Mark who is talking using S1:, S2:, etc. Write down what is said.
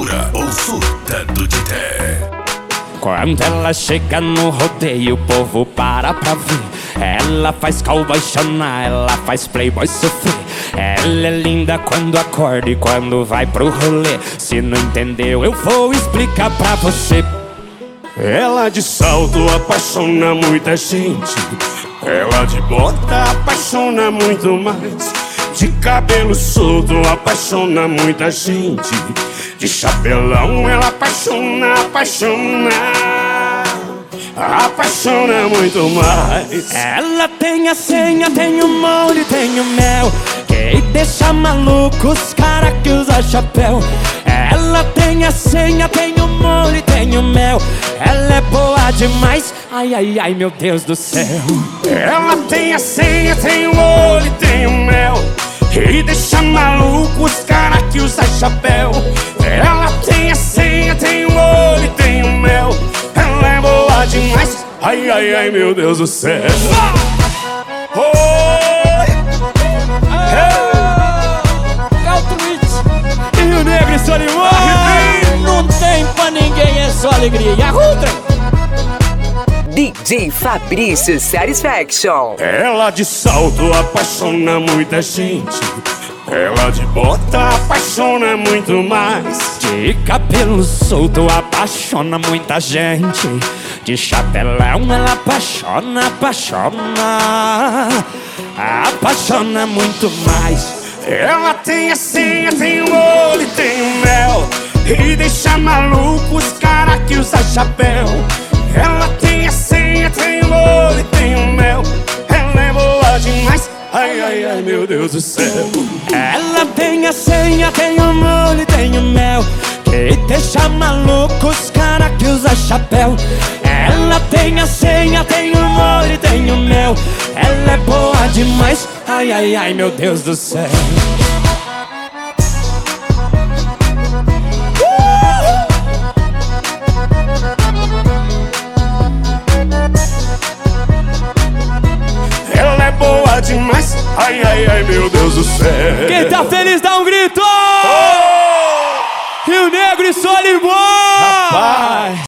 S1: Mistura ou surta do Tité.
S2: Quando ela chega no rodeio, o povo para pra ver. Ela faz cowboy chorar, ela faz playboy sofrer. Ela é linda quando acorda e quando vai pro rolê. Se não entendeu, eu vou explicar pra você.
S3: Ela de salto apaixona muita gente. Ela de bota apaixona muito mais. De cabelo solto apaixona muita gente. De chapelão ela apaixona muito mais.
S2: Ela tem a senha, tem o molho, tem o mel, que deixa maluco os cara que usa chapéu. Ela tem a senha, tem o molho, tem o mel. Ela é boa demais, ai, ai, ai, meu Deus do céu.
S3: Ela tem a senha, tem o molho, tem o mel, e deixa maluco os cara que usa chapéu. Ela tem a senha, tem o molho, tem o mel. Ela é boa demais, ai, ai, ai, meu Deus do céu.
S2: E o Negro e Solimão, não tem pra ninguém, é só alegria. E a Rutra?
S4: DJ Fabrício Satisfaction.
S3: Ela de salto apaixona muita gente. Ela de bota apaixona muito mais.
S2: De cabelo solto apaixona muita gente. De chapelão ela apaixona muito mais.
S3: Ela tem a senha, tem o olho, tem o mel, e deixa maluco os cara que usa chapéu. Ela tem a senha, tem o olho, tem o mel. Ela é boa demais, ai, ai, ai, meu Deus do céu.
S2: Ela tem a senha, tem o molho, tem o mel, que deixa maluco os cara que usa chapéu. Ela tem a senha, tem o molho, tem o mel. Ela é boa demais, ai, ai, ai, meu Deus do céu.
S3: Ela é boa demais, ai, ai, ai, meu Deus do céu.
S2: Quem tá feliz dá um grito! Rio Negro e Solimão!